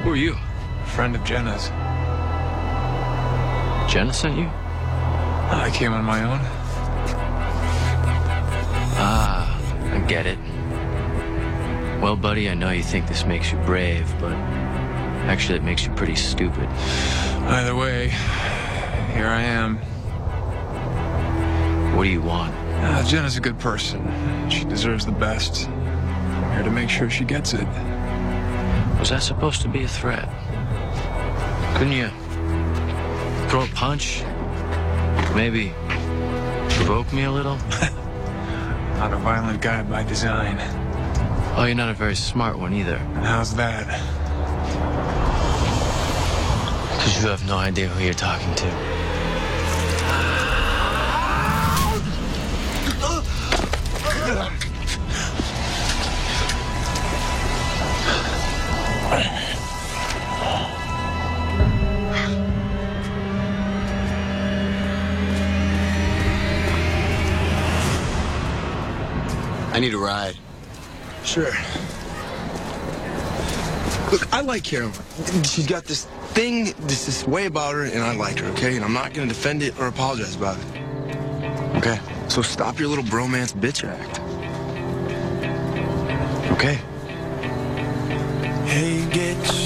Who are you? Friend of Jenna's. Jenna sent you? I came on my own. Ah, I get it. Well, buddy, I know you think this makes you brave, but actually it makes you pretty stupid. Either way, here I am. What do you want? Jenna's a good person. She deserves the best. I'm here to make sure she gets it. Was that supposed to be a threat? Couldn't you throw a punch? Maybe provoke me a little? Not a violent guy by design. Oh, you're not a very smart one either. And how's that? Because you have no idea who you're talking to. I need a ride. Sure. Look, I like Carol. She's got this thing, this way about her, and I like her, okay? And I'm not gonna defend it or apologize about it. Okay? So stop your little bromance bitch act. Okay? Hey, get